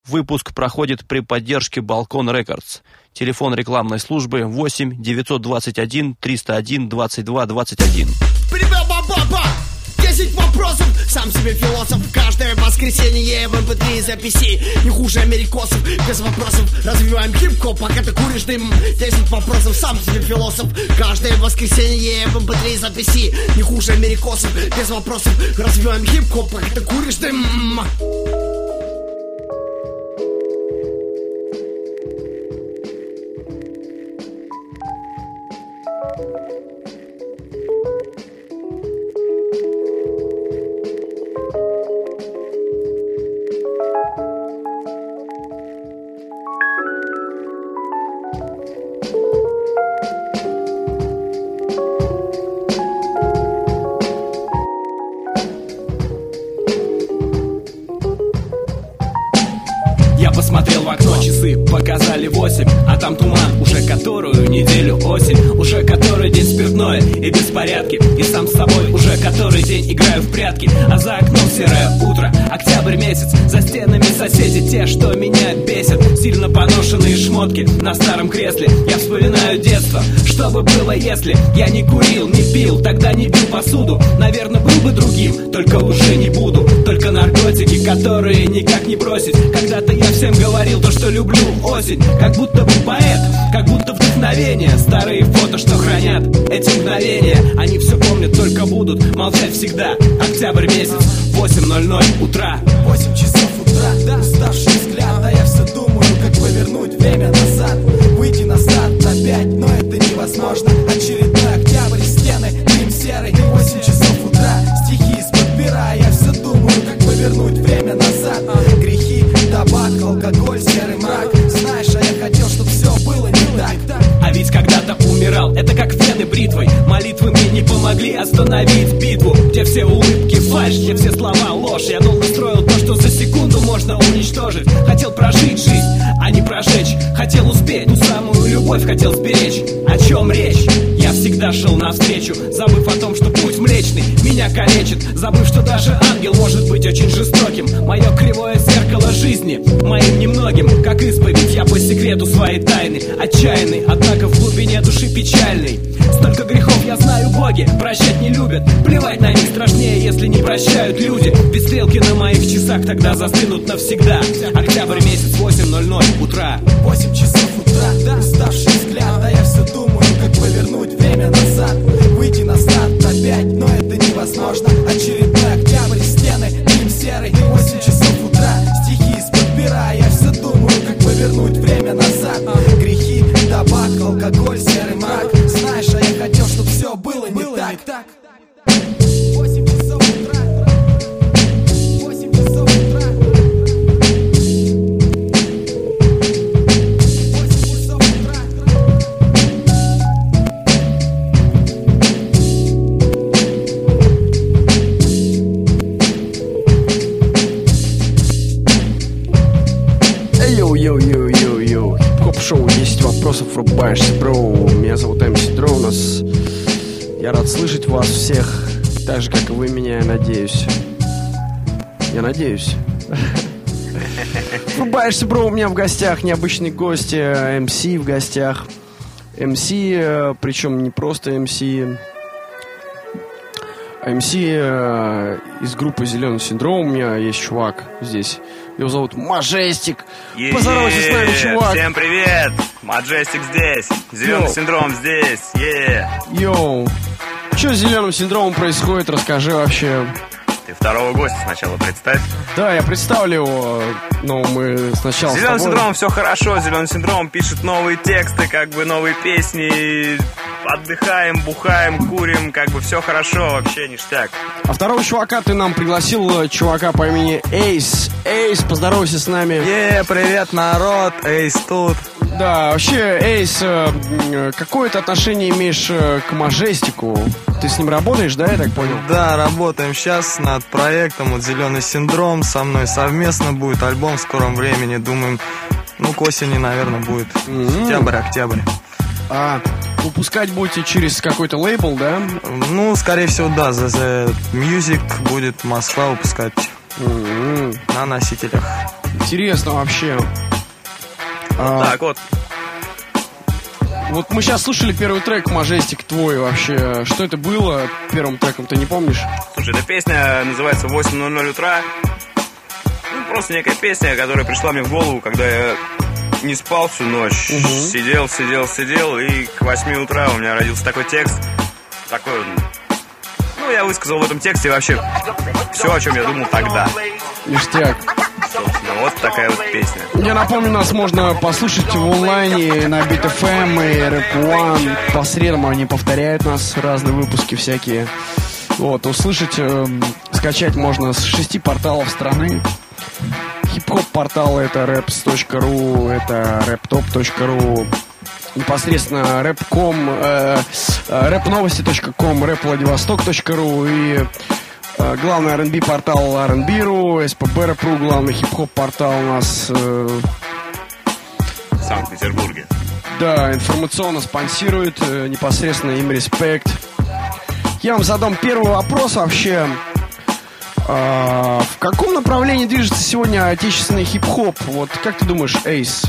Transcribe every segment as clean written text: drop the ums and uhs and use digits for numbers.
Выпуск проходит при поддержке Balkan Records. Телефон рекламной службы 8 921 301 22 21. 10 вопросов, сам себе философ. Каждое воскресенье в MP3 записи. Не хуже америкосов, без вопросов. Развиваем хип-хоп, пока ты куришь дым. 10 вопросов, сам себе философ. Каждое воскресенье в MP3 записи. Не хуже америкосов, без вопросов. Развиваем хип-хоп, пока ты куришь дым. Посмотрел в окно, часы показали 8, а там туман, уже которую неделю осень. Уже который день спиртное и беспорядки. И сам с собой уже который день играю в прятки. А за окном серое утро, октябрь месяц. За стенами соседи, те, что меня бесят. Сильно поношенные шмотки на старом кресле. Я вспоминаю детство, что бы было, если я не курил, не пил, тогда не бил посуду. Наверное, был бы другим, только уже не буду. Только наркотики, которые никак не бросить. Когда-то я всем говорил то, что люблю осень. Как будто бы поэт, как будто вдохновение. Старые фото, что хранят эти мгновения. Они все помнят, только будут молчать всегда. Октябрь месяц, 8:00 утра. 8 часов утра, да, уставший взгляд. А я все думаю, как повернуть время назад. Выйти на старт опять, но это невозможно. Очередной октябрь, стены, дым серый. 8 часов утра, стихи из-под пера. Я все думаю, как повернуть время назад. Грехи, табак, алкоголь, серый мрак. Знаешь, а я хотел, чтобы все было не так. А ведь когда-то умирал, это как вены бритвой. Молитвы мне не помогли остановить битву. Где все улыбки фальшь, где все слова ложь. Я долго строил то, что за секунду можно уничтожить. Хотел прожить жизнь, а не прожечь. Хотел успеть, ту самую любовь хотел сберечь. О чем речь? Я всегда шел навстречу, забыв о том, что путь млечный меня калечит. Забыв, что даже ангел может быть очень жестоким. Мое кривое зеркало жизни, моим немногим. Как исповедь, я по секрету своей тайны. Отчаянный, однако в глубине души печальный. Столько грехов, я знаю, боги прощать не любят. Плевать на них страшнее, если не прощают люди. Ведь стрелки на моих часах тогда застынут навсегда. Октябрь месяц, 8:00 утра. 8 часов утра, да, уставший взгляд. А я все думаю, как повернуть время назад. Выйти на старт опять, но это невозможно. Очередной октябрь, стены, дым серый. 8 часов утра, стихи из-под пера. Я все думаю, как повернуть время назад. Грехи, табак, алкоголь, серый мрак. Знаешь, а я хотел, чтобы все было не так. 8 часов утра. 8 часов утра. 8 часов утра. Йоу-йоу-йоу-йоу-йоу. Хип-хоп-шоу 10 вопросов, врубаешься, бро. Меня зовут MC Дронос. Я рад слышать вас всех, так же, как и вы меня, я надеюсь. Я надеюсь. Врубаешься, бро, у меня в гостях необычный гость, МС в гостях. МС, причем не просто МС, МС из группы «Зеленый синдром». У меня есть чувак здесь. Его зовут Маджестик. Поздоровайся с нами, чувак. Всем привет! Маджестик здесь. Зеленый синдром здесь. Йоу. Что с «Зеленым синдромом» происходит? Расскажи вообще. Ты второго гостя сначала представь. Да, я представлю его, но мы сначала с «Зеленым синдромом» все хорошо. «Зеленый синдром» пишет новые тексты, как бы новые песни. Отдыхаем, бухаем, курим, как бы все хорошо, вообще ништяк. А второго чувака ты нам пригласил, чувака по имени Эйс. Эйс, поздоровайся с нами. Привет, народ, Эйс тут. Да, вообще, Эйс, какое-то отношение имеешь к Маджестику? Ты с ним работаешь, да, я так понял? Да, работаем сейчас над проектом, вот «Зеленый синдром», со мной совместно будет альбом в скором времени, думаем, к осени, наверное, будет сентябрь, октябрь. А выпускать будете через какой-то лейбл, да? Скорее всего, да, The Music будет Москва выпускать на носителях. Интересно вообще. Так вот. Вот мы сейчас слушали первый трек «Majestic» твой вообще. Что это было первым треком, ты не помнишь? Слушай, эта песня называется «8:00 утра». Ну, просто некая песня, которая пришла мне в голову, когда я не спал всю ночь. Сидел, и к 8 утра у меня родился такой текст. Такой, ну, я высказал в этом тексте вообще все, о чем я думал тогда. Ништяк. Собственно, вот такая вот песня. Я напомню, нас можно послушать в онлайне на Beat FM и Rap One. По средам они повторяют нас, разные выпуски всякие. Вот, услышать, скачать можно с 6 порталов страны. Хип-хоп порталы — это raps.ru, это raptop.ru, непосредственно rap.com, rapnovости.com, rapvladivostok.ru и главный R&B портал R&B.ru, SPB.ru, главный хип-хоп портал у нас в Санкт-Петербурге. Да, информационно спонсирует непосредственно им респект. Я вам задам первый вопрос вообще. В каком направлении движется сегодня отечественный хип-хоп? Вот как ты думаешь, Эйс?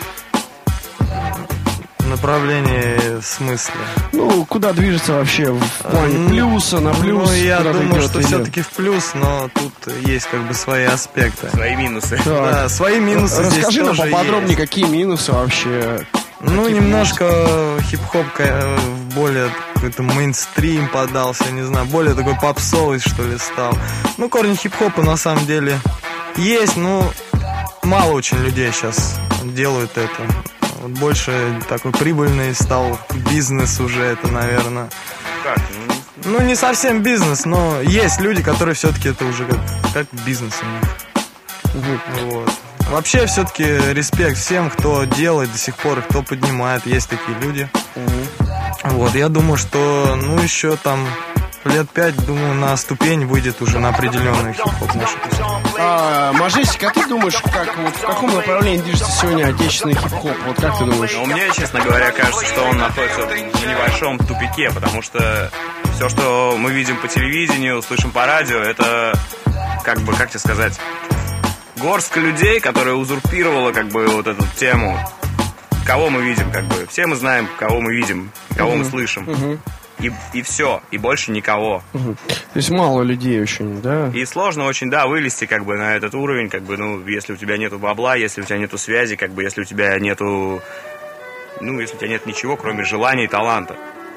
Направление в смысле? Ну, куда движется вообще? В плане плюса, на плюс? Ну, я думаю, что все-таки в плюс, но тут есть как бы свои аспекты. Свои минусы. Так. Да, свои минусы. Расскажи нам тоже поподробнее, есть. Какие минусы вообще? Ну, Какие немножко хип-хоп в более какой-то мейнстрим подался, не знаю, более такой попсовый, что ли, стал. Ну, корни хип-хопа на самом деле есть, но мало очень людей сейчас делают это. Вот больше такой прибыльный стал бизнес уже это, наверное. Как? Ну, не совсем бизнес, но есть люди, которые все-таки это уже как бизнес у них. Вот. Вообще, все-таки респект всем, кто делает до сих пор, и кто поднимает. Есть такие люди. Вот, я думаю, что, ну, еще там лет 5, думаю, на ступень выйдет уже на определенный хип-хоп наш. Majestic, а ты думаешь, в каком направлении движется сегодня отечественный хип-хоп? Вот как ты думаешь? Ну, мне, честно говоря, кажется, что он находится в небольшом тупике, потому что все, что мы видим по телевидению, слышим по радио, это, как бы, как тебе сказать, горстка людей, которая узурпировала, как бы, вот эту тему. Кого мы видим, как бы. Все мы знаем, кого мы видим, кого мы слышим. И все, и больше никого. То есть мало людей очень, да? И сложно очень, да, вылезти, как бы, на этот уровень, как бы, ну, если у тебя нету бабла, если у тебя нету связи, как бы, если у тебя нету, ну, если у тебя нет ничего, кроме желания и таланта.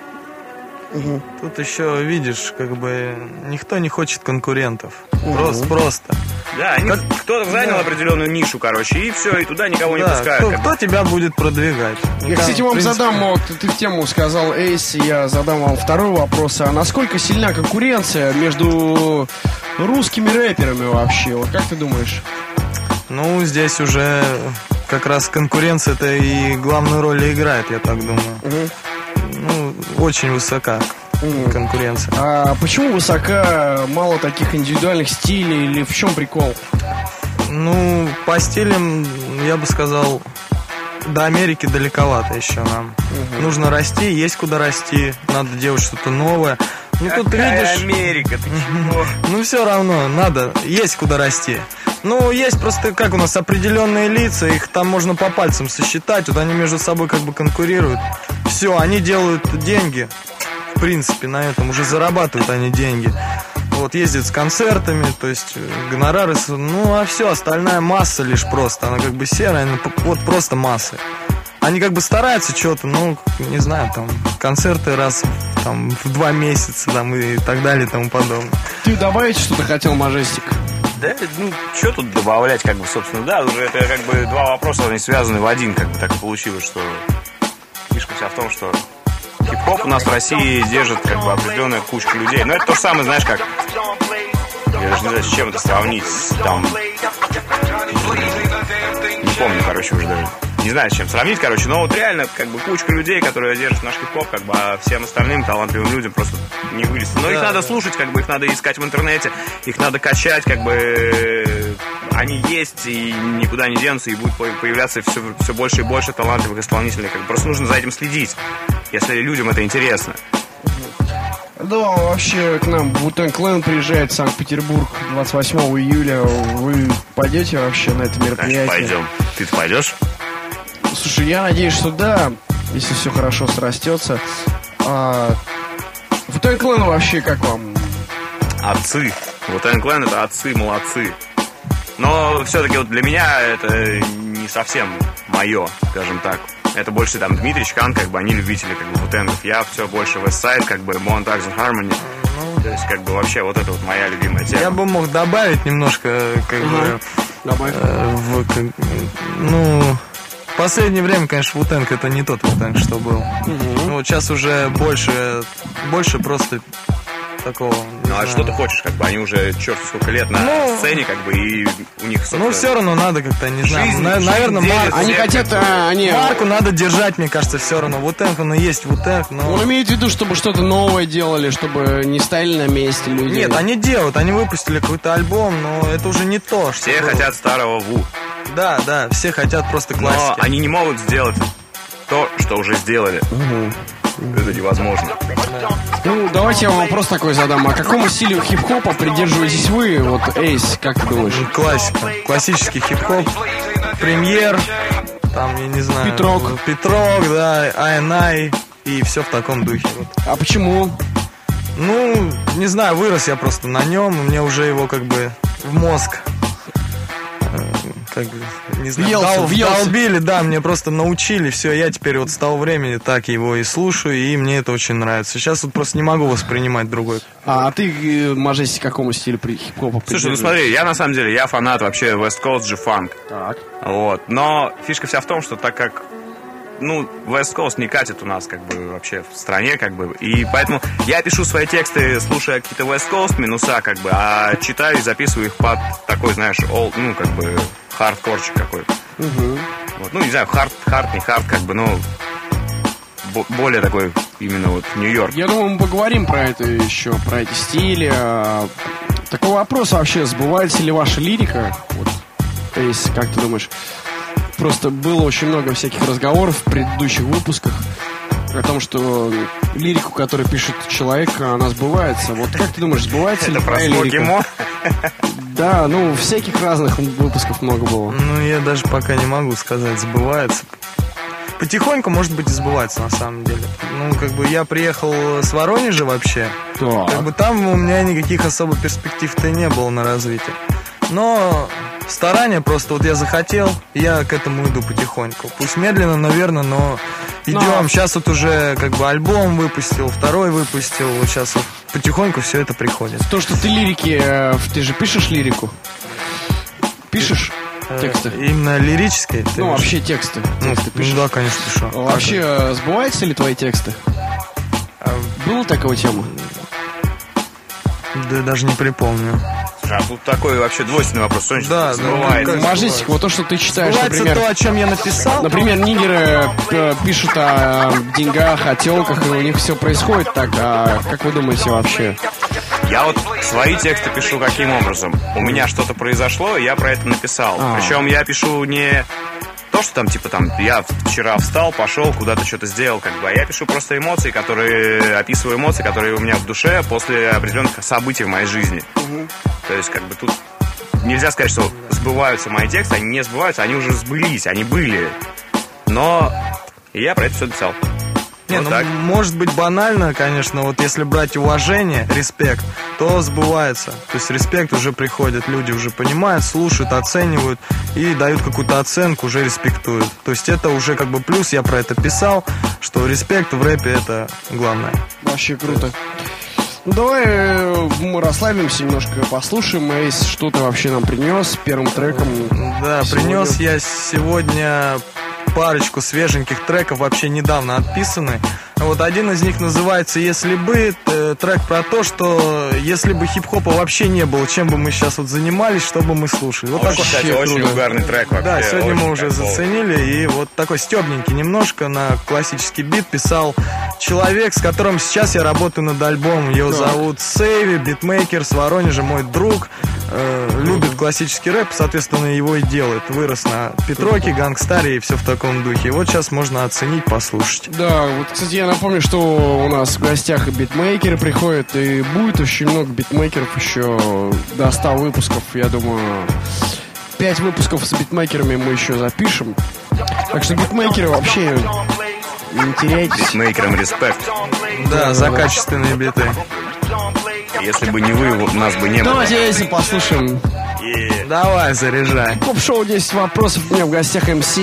Тут еще, видишь, как бы никто не хочет конкурентов. Просто. Да, кто-то занял определенную нишу, короче, и все, и туда никого не пускают. Кто тебя будет продвигать? Я, кстати, вам задам, вот ты в тему сказал, Эйс, я задам вам второй вопрос. А насколько сильна конкуренция между русскими рэперами вообще? Вот как ты думаешь? Ну, здесь уже как раз конкуренция-то и главную роль играет, я так думаю. Ну, очень высока конкуренция. А почему высока, мало таких индивидуальных стилей, или в чем прикол? Ну, по стилям, я бы сказал, до Америки далековато еще нам. Нужно расти, есть куда расти, надо делать что-то новое. Ну, тут видишь... Америка, ты чего? Ну, все равно, надо, есть куда расти. Ну, есть просто, как у нас, определенные лица, их там можно по пальцам сосчитать, вот они между собой как бы конкурируют. Все, они делают деньги, в принципе, на этом уже зарабатывают они деньги. Вот, ездят с концертами, то есть гонорары, ну, а все, остальная масса лишь просто, она как бы серая, вот просто масса. Они как бы стараются что-то, ну, не знаю, там, концерты раз там, в 2 месяца там, и так далее и тому подобное. Ты добавить что-то хотел, Majestic? Да, ну, что тут добавлять, как бы, собственно, да, уже это как бы два вопроса, они связаны в один, как бы так и получилось, что фишка вся в том, что хип-хоп у нас в России держит, как бы, определенная кучка людей. Но это то же самое, знаешь, как, я даже не знаю, с чем это сравнить, там, не помню, короче, уже даже. Не знаю, с чем сравнить, короче, но вот реально, как бы, кучка людей, которые держат наш хип-хоп, как бы, а всем остальным талантливым людям просто не вылезти. Но их надо слушать, как бы, их надо искать в интернете, их надо качать, как бы, они есть и никуда не денутся, и будет появляться все больше и больше талантливых исполнителей, как бы, просто нужно за этим следить, если людям это интересно. Да, вообще к нам Wu-Tang Clan приезжает в Санкт-Петербург 28 июля. Вы пойдете вообще на это мероприятие? Конечно, пойдем. Ты-то пойдешь? Слушай, я надеюсь, что да, если все хорошо срастется. Wu-Tang Clan вообще как вам? Отцы. Wu-Tang Clan — это отцы, молодцы. Но все-таки вот для меня это не совсем мое, скажем так. Это больше там Дмитрий Чкан, как бы они любители как бы Wu-Tang'ов. Я все больше Westside, как бы Bone Thugs and Harmony. То есть как бы вообще вот это вот моя любимая тема. Я бы мог добавить немножко, как бы, в последнее время, конечно, Wu-Tang это не тот Wu-Tang, что был. Ну вот сейчас уже больше просто такого. Ну а что ты хочешь, как бы они уже черт сколько лет на сцене, как бы, и у них, собственно... Ну все равно надо как-то, не знаю, наверное, Марку. Они хотят, Марку надо держать, мне кажется, все равно. Wu-Tang, он и есть Wu-Tang, но... Он имеет в виду, чтобы что-то новое делали, чтобы не стояли на месте люди. Нет, они делают, они выпустили какой-то альбом, но это уже не то, что... Все хотят старого Ву. Да, все хотят просто классики. Но они не могут сделать то, что уже сделали. Это невозможно. Ну, давайте я вам вопрос такой задам. А какому стилю хип-хопа придерживаетесь вы? Вот, Эйс, как ты думаешь? Классика. Классический хип-хоп. Премьер. Там, я не знаю. Петрок, да. I&I. И все в таком духе. Вот. А почему? Ну, не знаю, вырос я просто на нем. И мне уже его как бы в мозг... Как бы, не знаю, долбили, да, мне просто научили, все, я теперь вот с того времени так его и слушаю, и мне это очень нравится. Сейчас вот просто не могу воспринимать другой. А ты, Мажести, к какому стилю хип-хопа? Слушай, ну смотри, я на самом деле, я фанат вообще West Coast G-Funk. Так. Вот, но фишка вся в том, что так как West Coast не катит у нас, как бы, вообще в стране, как бы, и поэтому я пишу свои тексты, слушая какие-то West Coast минуса, как бы, а читаю и записываю их под такой, знаешь, как бы, хардкорчик какой-то. Вот, не знаю, хард, не хард, как бы, более такой, именно вот, Нью-Йорк. Я думаю, мы поговорим про это еще, про эти стили. Такой вопрос вообще, сбывается ли ваша лирика? Вот, Эйс, как ты думаешь? Просто было очень много всяких разговоров в предыдущих выпусках о том, что лирику, которую пишет человек, она сбывается. Вот как ты думаешь, сбывается ли твоя лирика? Да, всяких разных выпусков много было. Я даже пока не могу сказать, сбывается. Потихоньку, может быть, и сбывается на самом деле. Как бы я приехал с Воронежа вообще. Так. Как бы там у меня никаких особо перспектив-то не было на развитие. Но старания просто, вот я захотел, я к этому иду потихоньку. Пусть медленно, наверное, но идем. Сейчас вот уже как бы альбом выпустил, второй выпустил. Вот сейчас вот потихоньку все это приходит. То, что ты ты же пишешь лирику? Пишешь тексты? Именно лирические? Вообще тексты. Пишешь? Да, конечно, пишу. Вообще, сбываются ли твои тексты? Была такая тема? Да, даже не припомню. А тут такой вообще двойственный вопрос. Что да, сбывается? Мажестик, вот то, что ты читаешь, сбывается, например... то, о чем я написал. Например, нигеры пишут о деньгах, о телках, и у них все происходит так. А как вы думаете вообще? Я вот свои тексты пишу каким образом? У меня что-то произошло, и я про это написал. Причем я пишу не то, что я вчера встал, пошел, куда-то что-то сделал, как бы, а я пишу просто описываю эмоции, которые у меня в душе после определенных событий в моей жизни. То есть, как бы, тут нельзя сказать, что сбываются мои тексты, они не сбываются, они уже сбылись, они были. Но я про это все написал. Может быть банально, конечно, вот если брать уважение, респект, то сбывается. То есть респект уже приходит, люди уже понимают, слушают, оценивают и дают какую-то оценку, уже респектуют. То есть это уже как бы плюс, я про это писал, что респект в рэпе это главное. Вообще круто. Давай мы расслабимся немножко, послушаем, Эйс, что ты вообще нам принес первым треком. Да, принес я сегодня парочку свеженьких треков, вообще недавно отписаны. Вот один из них называется «Если бы», трек про то, что если бы хип-хопа вообще не было, чем бы мы сейчас вот занимались, что бы мы слушали. Вот такой, кстати, очень угарный трек вообще. Да, сегодня мы уже заценили, и вот такой стебненький немножко на классический бит писал человек, с которым сейчас я работаю над альбомом. Его зовут Сейви, битмейкер с Воронежа, мой друг. любит классический рэп, соответственно, его и делает. Вырос на Петроке, Гангстаре и все в таком духе. И вот сейчас можно оценить, послушать. Да, вот, кстати, я напомню, что у нас в гостях и битмейкеры приходят, и будет очень много битмейкеров еще до 100 выпусков. Я думаю, 5 выпусков с битмейкерами мы еще запишем. Так что битмейкеры вообще не теряйтесь. Битмейкерам респект. Да, за качественные биты. Если бы не вы, нас бы не было. Давайте если послушаем. Давай, заряжай. Поп-шоу 10 вопросов. У меня в гостях МС.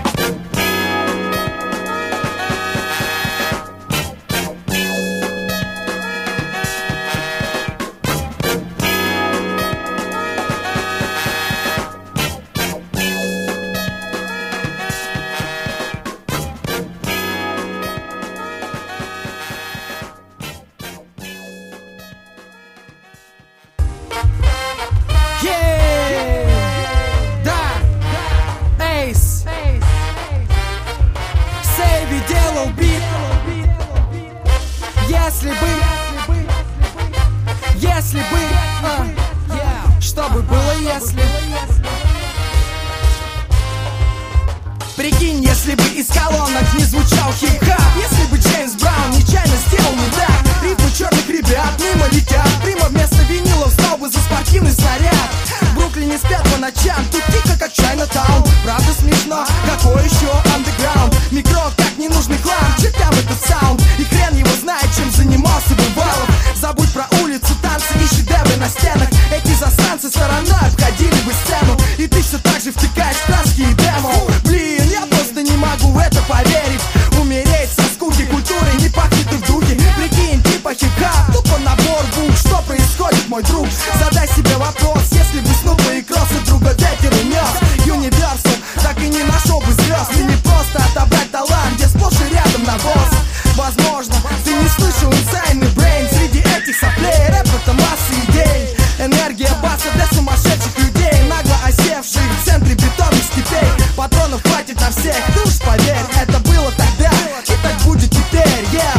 Прикинь, если бы из колонок не звучал хип-хап, если бы Джеймс Браун нечаянно сделал не так, ритмы черных ребят мимо летят, прямо вместо винилов стал бы за спортивный снаряд. В Бруклине спят по ночам, тут тихо как Чайнатаун. Правда смешно, какой еще андеграунд? Микро как ненужный хлам, чертям этот саунд. И хрен его знает, чем занимался Бывалов. Забудь про улицу, танцы и шедевры на стенах. Эти засранцы стороной обходили бы сцену, и ты все так же втыкаешь в краски и демо. Блин, я просто не могу в это поверить. Умереть со скуки, культурой не пахнет и в духе. Прикинь, типа хип-хап, тупо набор букв. Что происходит, мой друг? Задай себе вопрос, если бы Снупа и Кросс и друга ветер унес. Universal так и не нашел бы звезд. И не просто отобрать талант, где сплошь и рядом навоз. Возможно, ты не слышал Insane Brain. Среди этих соплей рэп это масса идей. Энергия баса для сумасшедших людей, нагло осевших в центре бетонных степей. Патронов хватит на всех, ты уж поверь. Это было тогда, и так будет теперь, yeah.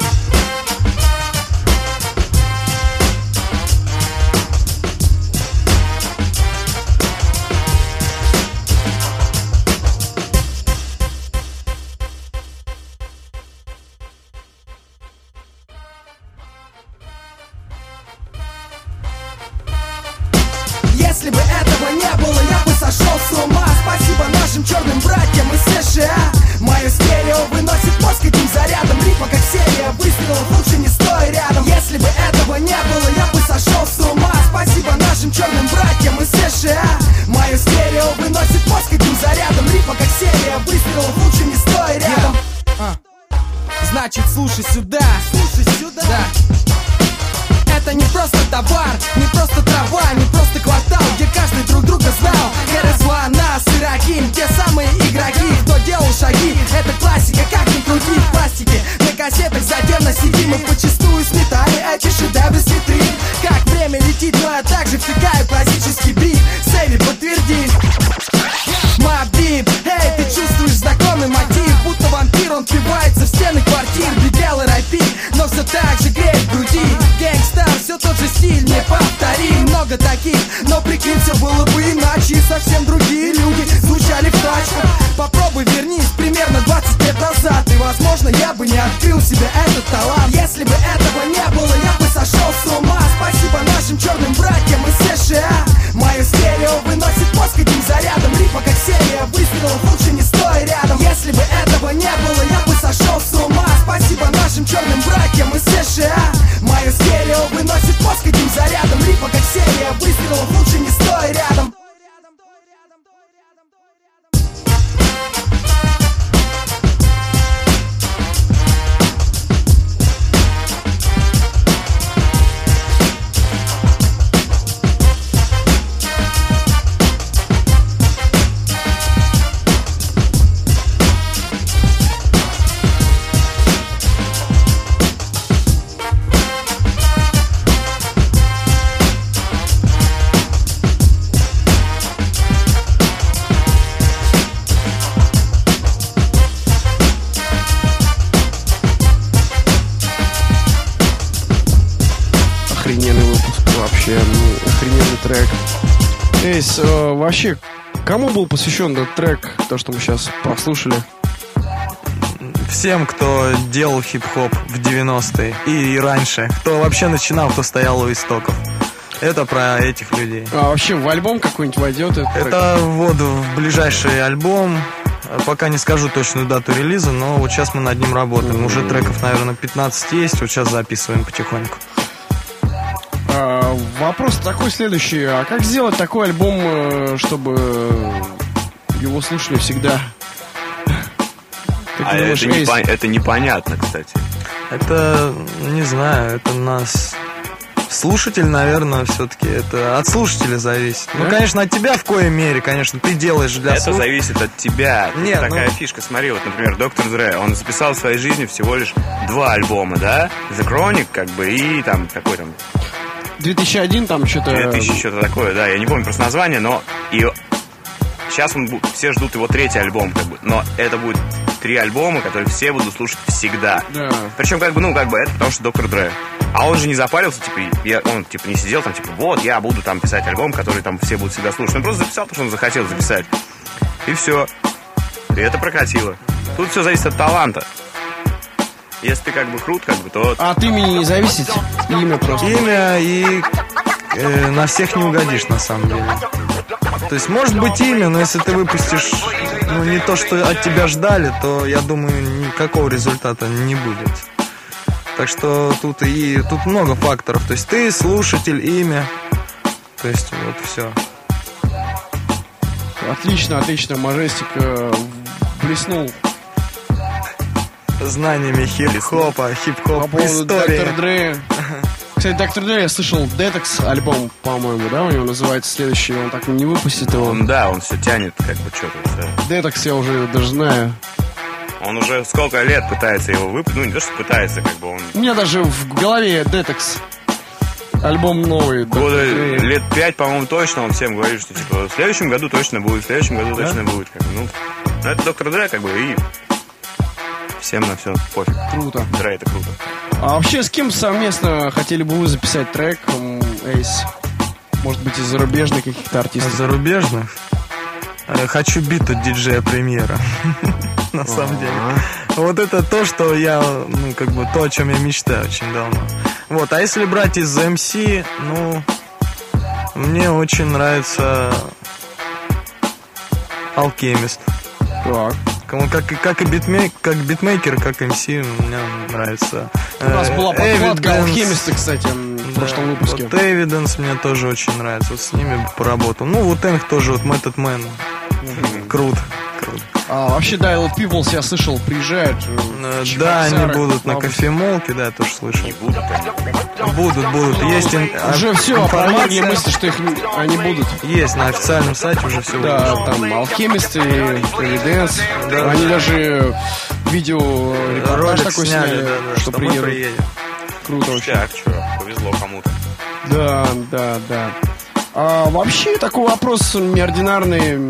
Если бы этого не было, я бы сошел с ума. Спасибо нашим черным братьям из США. Мое стерео выносит мозг этим зарядом. Рифма как серия выстрелов, лучше не стой рядом. Если бы этого не было, я бы сошел с ума. Спасибо нашим черным братьям из США. Мое стерео выносит мозг этим зарядом. Рифма как серия выстрелов, лучше не стой рядом. Значит, слушай сюда. Слушай сюда. Да. Это не просто товар, не просто трава, не просто квартал, где каждый друг друга знал. РС-2, нас и Рахим, те самые игроки, кто делал шаги. Это классика, как ни крути, в пластике. На кассетах затемно сидим и почастую сметали эти шедевры с витрин. Как время летит, но я также втыкаю классический бит. Сэви, подтверди. Мабип, эй, ты чувствуешь знакомый мотив, будто вампир, он впивается в стены квартир. Бегал и рэпи, но все так же греет в груди. Гэнгстар, все тот же стиль, не повтори. Много таких, но прикинь, все было бы иначе. И совсем другие люди звучали в тачках. Попробуй вернись примерно 20 лет назад, и возможно я бы не открыл себе этот талант. Если бы этого не было, я бы сошел с ума. Спасибо нашим черным братьям из США. Мое стерео выносит мозг этим зарядом. Рифма как серия выстрелов, лучше не стой рядом. Если бы этого не было, я бы сошел с ума. Спасибо нашим черным братьям из США. Мое стерео выносит мозг этим зарядом. Рифма как серия выстрелов, лучше не стой рядом. трек. Эйс, вообще, кому был посвящен этот трек, то, что мы сейчас прослушали? Всем, кто делал хип-хоп в 90-е и раньше, кто вообще начинал, кто стоял у истоков. Это про этих людей. А вообще в альбом какой-нибудь войдет этот трек? Это вот в ближайший альбом. Пока не скажу точную дату релиза, но вот сейчас мы над ним работаем. Уже треков, наверное, 15 есть, вот сейчас записываем потихоньку. Вопрос такой следующий. А как сделать такой альбом, чтобы его слушали всегда? А это непонятно, кстати. Это, не знаю, это нас... Слушатель, наверное, все-таки это от слушателя зависит. Ну, конечно, от тебя в коей мере, конечно, ты делаешь для Это зависит от тебя. Нет, такая фишка. Смотри, вот, например, Доктор Dre, он записал в своей жизни всего лишь 2 альбома, да? The Chronic, как бы, и там, какой там... 2001 там что-то... 2000 что-то такое, да, я не помню просто название, но... И сейчас все ждут его 3-й альбом, как бы, но это будет 3 альбома, которые все будут слушать всегда. Да. Причем, как бы, это потому что Доктор Dre. А он же не запарился, он не сидел там, вот, я буду там писать альбом, который там все будут всегда слушать. Он просто записал то, что он захотел записать. И все. И это прокатило. Тут все зависит от таланта. Если ты как бы крут, как бы, то... От имени не зависит? Имя просто? Имя и на всех не угодишь, на самом деле. То есть, может быть имя, но если ты выпустишь не то, что от тебя ждали, то, я думаю, никакого результата не будет. Так что тут много факторов. То есть ты, слушатель, имя. То есть вот все. Отлично. Мажестик блеснул знаниями хип-хопа, по поводу истории. Доктор Dre. Кстати, Доктор Dre, я слышал, Detox альбом, по-моему, да, у него называется следующий. Он так не выпустит его. Он все тянет, как бы, что-то. Detox я уже даже знаю. Он уже сколько лет пытается его выпустить. Не то, что пытается, как бы он... У меня даже в голове Detox. Альбом новый. Года лет 5, по-моему, точно он всем говорит, что типа в следующем году точно будет, точно будет. Как бы, это Доктор Dre, как бы, и всем на все пофиг. Круто. Dre это круто. А вообще с кем совместно хотели бы вы записать трек, Эйс? Может быть, из зарубежных каких-то артистов? Зарубежных? Хочу бит от диджея Премьера. На самом деле. Вот это то, что я, то, о чем я мечтаю очень давно. Вот, а если брать из MC, мне очень нравится Alchemist. Так. Как битмейкер, как MC, мне нравится. У нас была подкладка Alchemist, кстати, в прошлом выпуске. Вот Evidence мне тоже очень нравится. Вот с ними поработал. Wu-Tang тоже, вот Method Man. Круто. А вообще, да, Little Peoples, я слышал, приезжают. Да, они будут на кофемолке, да, я тоже слышал. Не будут они. Будут. Есть уже все, опровергли мысли, что они будут. Есть, на официальном сайте уже все. Да, там Alchemist и Evidence. Да. Они даже видео репортаж такой сняли, что приедут. Круто вообще. Так, что, повезло кому-то. Да. А вообще такой вопрос неординарный.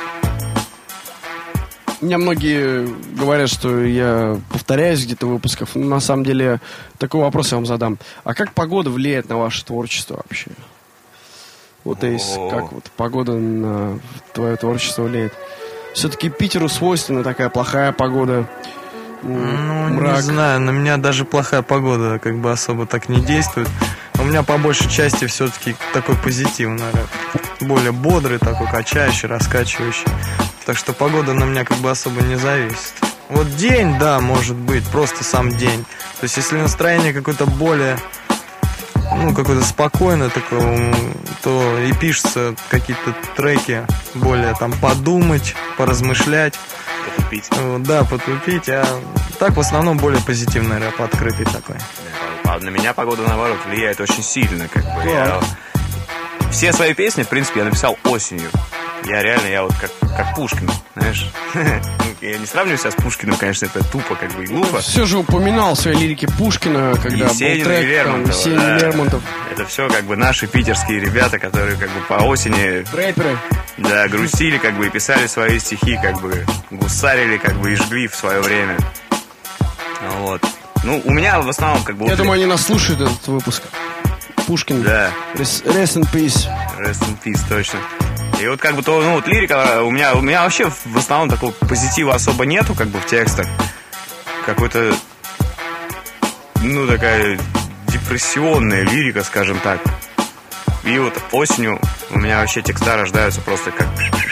Меня многие говорят, что я повторяюсь где-то в выпусках. Но на самом деле такой вопрос я вам задам. А как погода влияет на ваше творчество вообще? Вот Эйс, как вот погода на твое творчество влияет? Все-таки Питеру свойственна такая плохая погода. Не знаю, на меня даже плохая погода как бы особо так не действует. У меня по большей части все-таки такой позитивный рэп. Более бодрый, такой качающий, раскачивающий. Так что погода на меня как бы особо не зависит. Вот день, да, может быть, просто сам день. То есть если настроение какое-то более, какое-то спокойное такое, то и пишутся какие-то треки более там подумать, поразмышлять. Потупить. Да, потупить, а так в основном более позитивный рэп, открытый такой. А на меня погода, наоборот, влияет очень сильно, как бы. Все свои песни, в принципе, я написал осенью. Я вот как Пушкин, знаешь. Я не сравниваю себя с Пушкиным, конечно, это тупо, как бы, и глупо. Все же упоминал в своей лирике Пушкина, когда Есенин, был трек, Лермонтов. Лермонтов. Это все как бы наши питерские ребята, которые как бы по осени... Рэперы. Да, грустили, как бы, и писали свои стихи, как бы, гусарили, как бы, и жгли в свое время. Вот. У меня в основном, как бы... Я думаю, они нас слушают, этот выпуск. Пушкин. Да. Rest in peace. Rest in peace, точно. И вот как бы то, ну вот лирика, у меня вообще в основном такого позитива особо нету, как бы в текстах. Какой-то, ну такая депрессионная лирика, скажем так. И вот осенью у меня вообще текста рождаются просто как...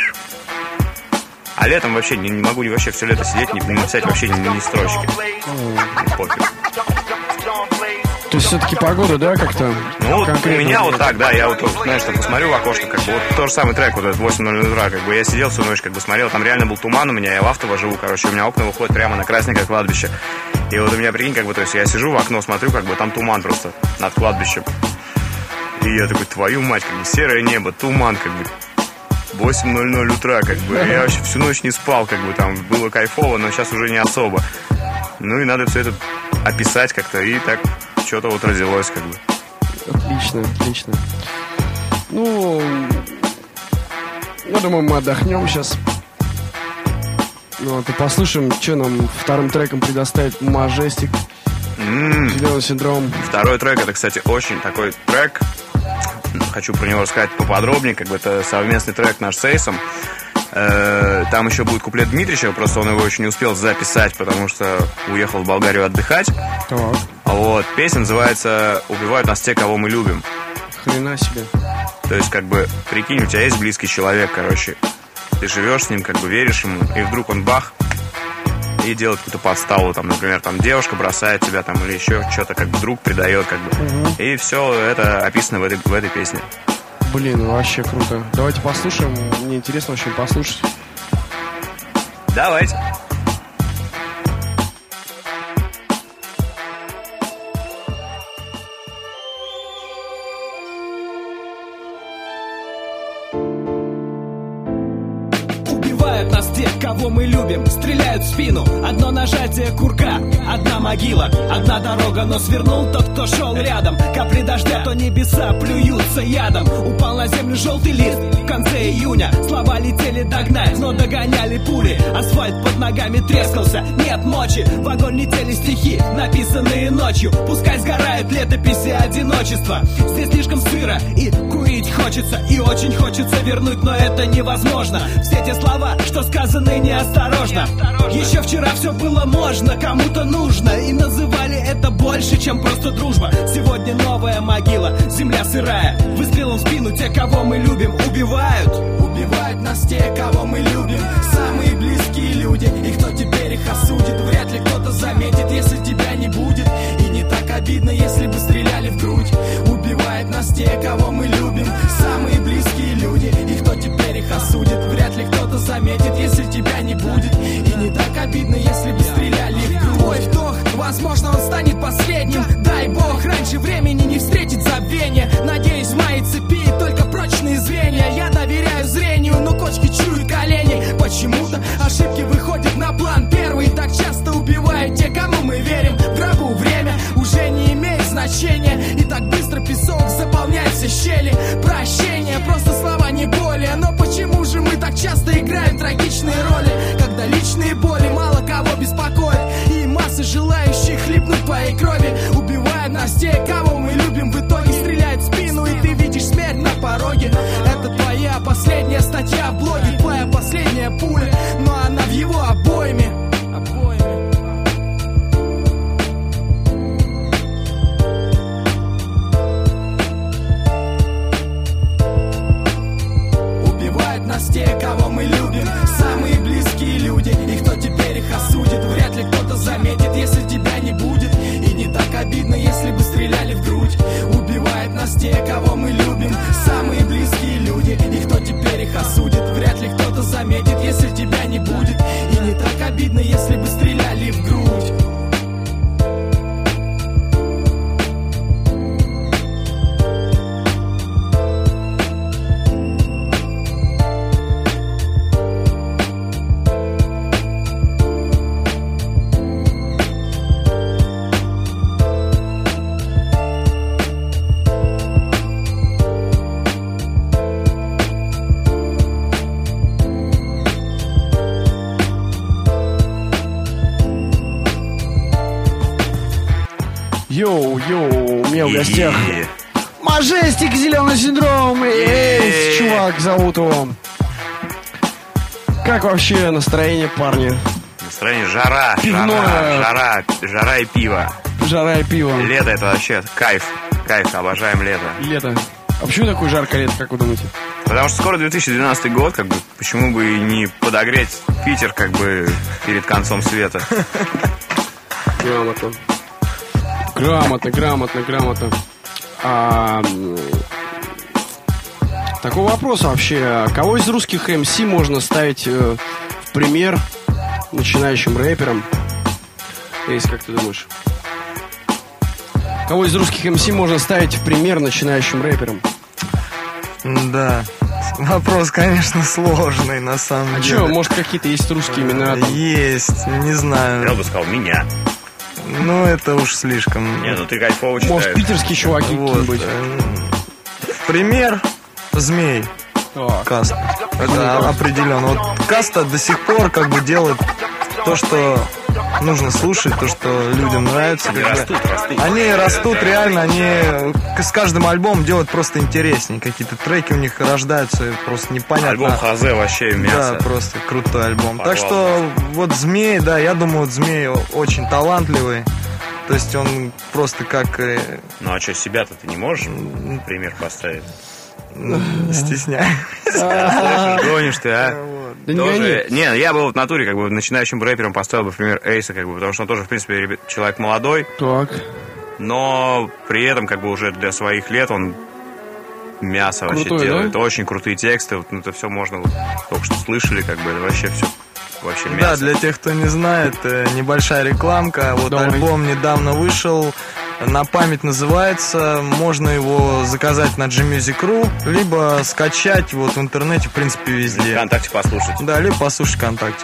А летом вообще не могу вообще все лето сидеть, не написать вообще ни строчки. Пофиг. То есть все-таки погода, да, как-то? Ну вот у меня вот так, да, я вот, знаешь, там посмотрю в окошко, как бы, вот тот же самый трек, вот этот 8:00 утра, как бы, я сидел всю ночь, как бы, смотрел, там реально был туман у меня, я в Автово живу, короче, у меня окна выходят прямо на Красненькое кладбище. И вот у меня, прикинь, как бы, то есть я сижу в окно, смотрю, как бы, там туман просто над кладбищем. И я такой, твою мать, как бы, серое небо, туман, как бы, 8:00 утра, как бы, я вообще всю ночь не спал, как бы, там, было кайфово, но сейчас уже не особо. Ну и надо все это описать как-то, и так что-то вот родилось, как бы. Отлично, отлично. Ну, я думаю, мы отдохнем сейчас. Ну, а то послушаем, что нам вторым треком предоставит Majestic. Зеленый синдром. Второй трек, это, кстати, очень такой трек. Хочу про него рассказать поподробнее, как бы это совместный трек наш с Эйсом. Там еще будет куплет Дмитрича, просто он его еще не успел записать, потому что уехал в Болгарию отдыхать. Так. Вот, песня называется «Убивают нас те, кого мы любим». Хрена себе. То есть, как бы, прикинь, у тебя есть близкий человек, короче. Ты живешь с ним, как бы веришь ему, и вдруг он бах, и делает какую-то подставу, там, например, там девушка бросает тебя, там, или еще что-то, как бы друг предает, как бы. И все это описано в этой песне. Блин, вообще круто. Давайте послушаем. Мне интересно очень послушать. Давайте. Убивают нас те, кого мы любим, стреляют в спину. Одно нажатие курка, одна могила, одна дорога, но свернул тот, кто шел рядом. Капли дождя, то небеса плюются ядом. Упал на землю желтый лист в конце июня. Слова летели догнать, но догоняли пули. Асфальт под ногами трескался, нет мочи. В огонь летели стихи, написанные ночью. Пускай сгорают летописи одиночества. Здесь слишком сыро и курить хочется. И очень хочется вернуть, но это невозможно. Все те слова, что сказаны неосторожно. Еще вчера все было можно, кому-то нужно. И называли это больше, чем просто дружба. Сегодня новая могила, земля сырая. Выстрелом в спину те, кого мы любим, убивают. Убивают нас те, кого мы любим. Самые близкие люди, и кто теперь их осудит? Вряд ли кто-то заметит, если тебя не будет. И не так обидно, если бы стреляли в грудь. Убивают нас те, кого мы любим. Самые близкие люди, и кто теперь их осудит? Вряд ли кто-то заметит, если тебя не будет. И не так обидно, если бы стреляли в грудь. Твой вдох, возможно, он станет последним. Дай бог, раньше времени не встретить забвение. Надеюсь, в моей цепи только прочные звенья. Я доверяю зрению, но кочки чуют колени. Почему-то ошибки выходят на план первый. Так часто убивают те, кому мы верим. В гробу время уже не имеет значения. И так быстро песок заполняет все щели. Прощение, просто слова, не более. Но почему же мы так часто играем трагичные роли, когда личные боли мало кого беспокоят, и массы желающих хлебнуть твоей крови. Убивают нас те, кого мы любим, в итоге стреляют в спину, и ты видишь смерть на пороге. Это твоя последняя статья в блоге, твоя последняя пуля, но она в его обойме. Убивают нас те, кого мы любим. Самые близкие люди, и кто теперь их осудит? Вряд ли кто-то заметит, если тебя не будет. И не так обидно, если бы стреляли в грудь. Убивают нас те, кого мы любим. Самые близкие люди, и кто теперь их осудит? Вряд ли кто-то заметит, если тебя не будет. И не так обидно, если бы стреляли в грудь. Йоу, у меня в гостях Мажестик, Зеленый синдром. Эй, чувак, зовут его. Как вообще настроение, парни? Настроение жара, Пивное. жара и пиво. Жара и пиво. Лето это вообще кайф, обожаем лето. Лето. А почему такое жаркое лето, как вы думаете? Потому что скоро 2012 год, как бы, почему бы и не подогреть Питер, как бы, перед концом света. Грамотно. Такой вопрос вообще. Кого из русских МС можно ставить в пример начинающим рэперам? Эйс, как ты думаешь? Кого из русских МС можно ставить в пример начинающим рэперам? Да, вопрос, конечно, сложный на самом деле. А что, может, какие-то есть русские имена? Там? Есть, не знаю. Я бы сказал, меня. Ну, это уж слишком. Не, ну ты кайфово читаешь. Может, питерские чуваки какие-нибудь? Пример Змей. Каста. Это определенно. Вот Каста до сих пор как бы делает то, что нужно слушать, то, что людям нравится. Они растут. Они растут реально, они с каждым альбомом делают просто интереснее. Какие-то треки у них рождаются, просто непонятно. Альбом Хазе вообще мясо. Да, просто крутой альбом. Порвал. Так что вот Змей, да, я думаю, вот Змей очень талантливый. То есть он просто как... Ну а что, себя-то ты не можешь пример поставить? Стесняюсь. Гонишь ты, а? Да Тоже... Не, я бы в натуре как бы начинающим рэпером поставил бы, например, Эйса, как бы, потому что он тоже, в принципе, человек молодой, Так. но при этом как бы уже для своих лет он мясо вообще Крутой, делает. да? Это очень крутые тексты, вот, ну, это все можно, вот, только что слышали, как бы, это вообще все. Вообще Да, мясо. для тех, кто не знает, небольшая рекламка. Вот Давай. альбом недавно вышел, «На память» называется. Можно его заказать на Gmusic.ru, либо скачать вот в интернете, в принципе, везде. ВКонтакте послушать. Да, либо послушать ВКонтакте.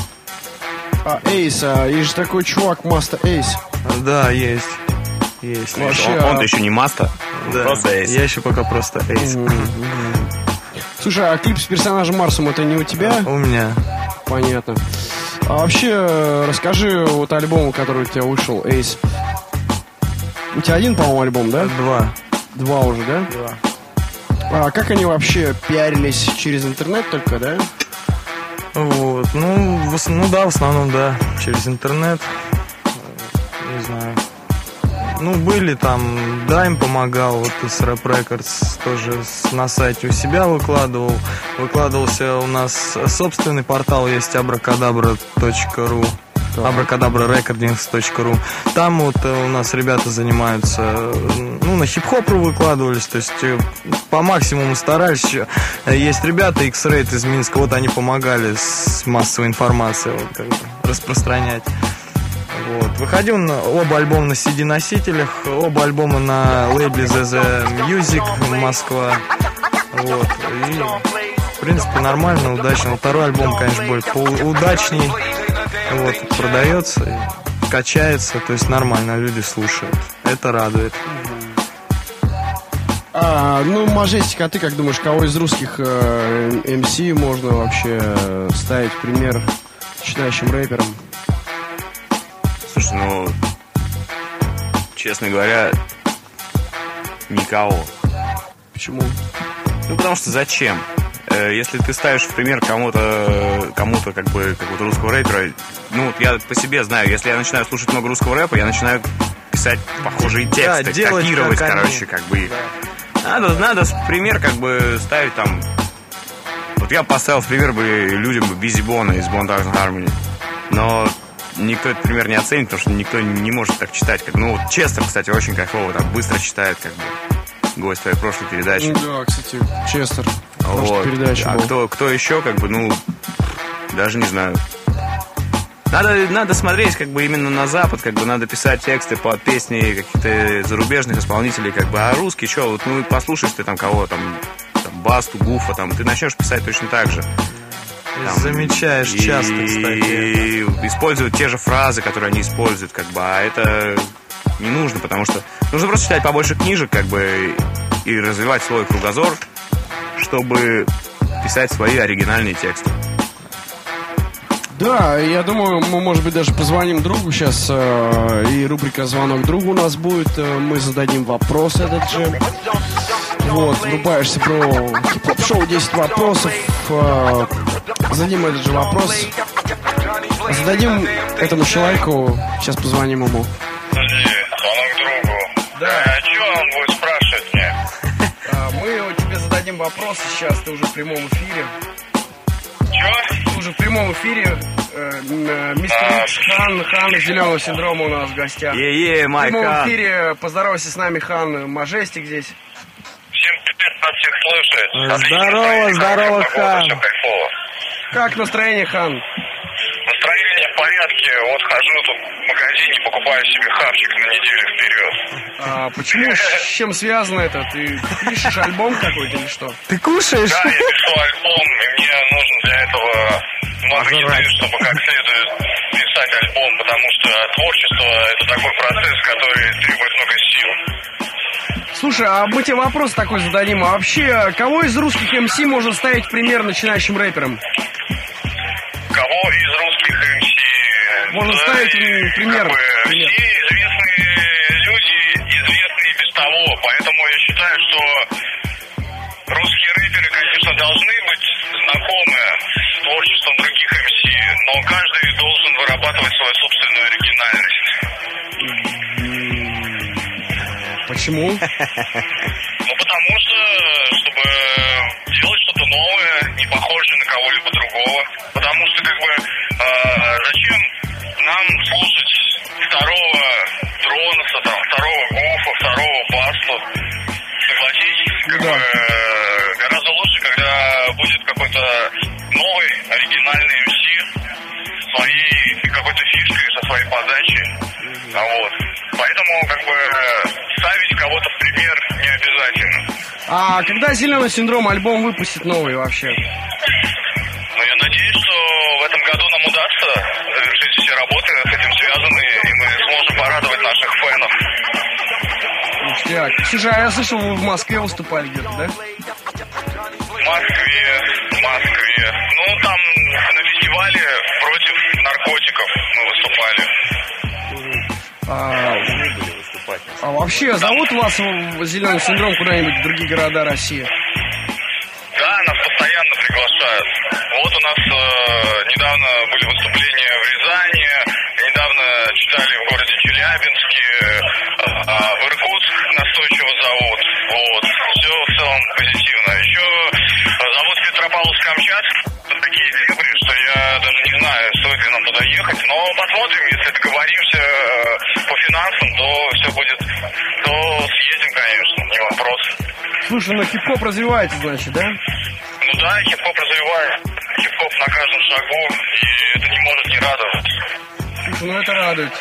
Эйс, есть же такой чувак, Маста Эйс. Да, есть. Есть. Вообще, Он-то еще не Маста, Да. просто Эйс. Я еще пока просто Эйс. Слушай, а клип с персонажем Марсом это не у тебя? У меня. Понятно. А вообще, расскажи вот альбом, который у тебя вышел, Эйс. У тебя один, по-моему, альбом, да? 2. 2 уже, да? 2. А как они вообще пиарились через интернет только, да? Вот. Ну, в основном, да. Через интернет. Не знаю. Ну, были там, Дайм помогал, вот из Rap Records тоже на сайте у себя выкладывал. Выкладывался у нас собственный портал, есть abracadabra.ru, abracadabrarecordings.ru. Там вот у нас ребята занимаются, ну, на хип-хопру выкладывались, то есть по максимуму старались. Есть ребята, X-Rate из Минска, вот они помогали с массовой информацией вот, как бы, распространять. Вот. Выходил оба альбома на CD-носителях, оба альбома на лейбле ZZ Music Москва. Вот. И, в принципе, нормально, удачно. Второй альбом, конечно, более удачней. Вот. Продается, качается, то есть нормально, люди слушают. Это радует. Ну, Мажестик, а ты как думаешь, кого из русских МС можно вообще ставить в пример начинающим рэперам? Слушай, ну, честно говоря, никого. Почему? Ну, потому что зачем? Если ты ставишь в пример кому-то как бы какого-то русского рэпера, ну, вот я по себе знаю, если я начинаю слушать много русского рэпа, я начинаю писать похожие тексты, Да, делать копировать, как короче, они. как бы их. Надо в пример как бы ставить там. Вот я поставил в пример бы людям Бизи Бона из Bone Thugs and Harmony, но никто этот пример не оценит, потому что никто не может так читать. Как, ну, вот Честер, кстати, очень кайфово, так быстро читает, как бы, гость твоей прошлой передачи. Да, кстати, Честер. Вот. Передача А была. кто еще, как бы, ну, даже не знаю. Надо смотреть, как бы, именно на Запад, как бы, надо писать тексты под песни каких-то зарубежных исполнителей, как бы, а русский, что, вот, ну, послушаешь ты там кого, там Басту, Гуфа, там, ты начнешь писать точно так же. Там, Замечаешь часто, кстати. И использовать те же фразы, которые они используют, как бы, а это не нужно, потому что нужно просто читать побольше книжек, как бы, и развивать свой кругозор, чтобы писать свои оригинальные тексты. Да, я думаю, мы, может быть, даже позвоним другу сейчас, и рубрика «Звонок другу» у нас будет. Мы зададим вопрос этот же. Вот, врубаешься про хип-хоп-шоу «10 вопросов». Зададим этот же вопрос. Зададим этому человеку, сейчас позвоним ему. Подожди, звонок другу. Да. А что он будет спрашивать мне? Мы тебе зададим вопрос сейчас, ты уже в прямом эфире. Чё? Ты уже в прямом эфире. Мистер Икс, Хан из «Зеленого синдрома» у нас в гостях. В Май прямом Хан. эфире поздоровайся с нами, Хан, Мажестик здесь. Всем привет, рад всех слышать. Здорово, здорово, Хан. Все кайфово. Как настроение, Хан? Настроение в порядке. Вот хожу тут в магазине, покупаю себе хавчик на неделю вперед. Почему? С чем связано это? Ты пишешь альбом какой-то или что? Ты кушаешь? Да, я пишу альбом, и мне нужно для этого много еды, чтобы как следует писать альбом, потому что творчество — это такой процесс, который требует много сил. Слушай, а мы тебе вопрос такой зададим. А вообще, кого из русских МС можно ставить в пример начинающим рэперам? Кого из русских МС? Можно ставить пример. Все известные люди, известные без того. Поэтому я считаю, что русские рэперы, конечно, должны быть знакомы с творчеством других МС, но каждый должен вырабатывать свою собственную оригинальность. Почему? Ну, потому что, чтобы делать что-то новое, не похожее на кого-либо другого. Потому что, зачем нам слушать второго Дроноса, второго Гуфа, второго Басту? Согласитесь, гораздо лучше, когда будет какой-то новый, оригинальный МС своей какой-то фишкой, со своей подачей. Поэтому, ставить кого-то в пример не обязательно. А когда «Зеленый синдром» альбом выпустит новый вообще? Ну, я надеюсь, что в этом году нам удастся завершить все работы с этим связанные, и мы сможем порадовать наших фенов. Ништяк. Слушай, а я слышал, вы в Москве выступали где-то, да? В Москве. Ну, там на фестивале против наркотиков мы выступали. А вообще, зовут вас в «Зеленый синдром» куда-нибудь в другие города России? Да, нас постоянно приглашают. Вот у нас недавно были выступления в Рязани, недавно читали в городе Челябинске, в Иркутск настойчиво зовут. Вот. Все в целом позитивно. Еще зовут Петропавловск-Камчатск. Такие дебри, что я даже не знаю, стоит ли нам туда ехать. Но посмотрим, если договоримся по финансам, то все будет, то съедем, конечно, не вопрос. Слушай, ну хип-хоп развивается, значит, да? Ну да, хип-хоп развивает. Хип-хоп на каждом шагу, и это не может не радовать. Слушай, ну это радует,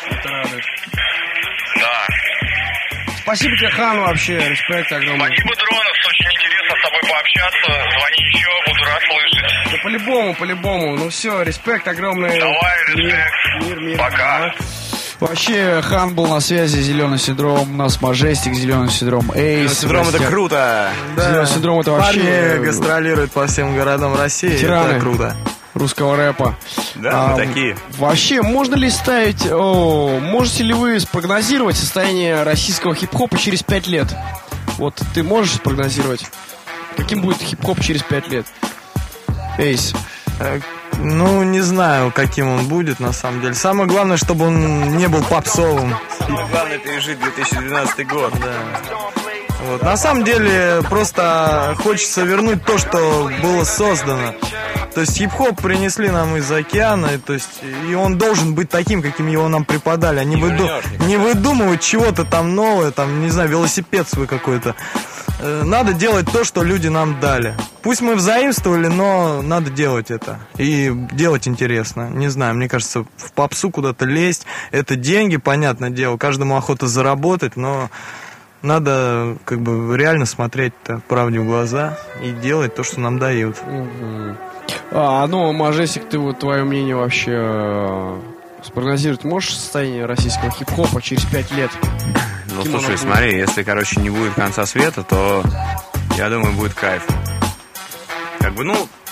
Да. Спасибо тебе, Хан, вообще, респект огромный. Спасибо, Дронос, очень интересно с тобой пообщаться. Звони еще, буду рад слышать. Да по-любому. Ну все, респект огромный. Давай, респект. Мир. Пока. Вообще, Хан был на связи, «Зеленый синдром», у нас Мажестик, «Зеленый синдром», Эйс. Синдром — это круто. «Зеленый синдром» — это вообще... Парни гастролируют по всем городам России, Тираны. это круто. Русского рэпа. Да, мы такие. Вообще, можно ли ставить... можете ли вы спрогнозировать состояние российского хип-хопа через 5 лет? Вот ты можешь спрогнозировать? Каким будет хип-хоп через 5 лет? Эйс. Ну, не знаю, каким он будет, на самом деле. Самое главное, чтобы он не был попсовым. Самое главное — пережить 2012 год. Да. Вот. На самом деле, просто хочется вернуть то, что было создано. То есть хип-хоп принесли нам из океана, то есть, и он должен быть таким, каким его нам преподали. А не выдумывать чего-то там новое, там, не знаю, велосипед свой какой-то. Надо делать то, что люди нам дали. Пусть мы взаимствовали, но надо делать это. И делать интересно. Не знаю, мне кажется, в попсу куда-то лезть, это деньги, понятное дело. Каждому охота заработать, но надо реально смотреть правде в глаза и делать то, что нам дают. Ну, Мажестик, ты вот твое мнение вообще спрогнозировать можешь состояние российского хип-хопа через 5 лет? Ну, слушай, смотри, если, не будет конца света, то, я думаю, будет кайф.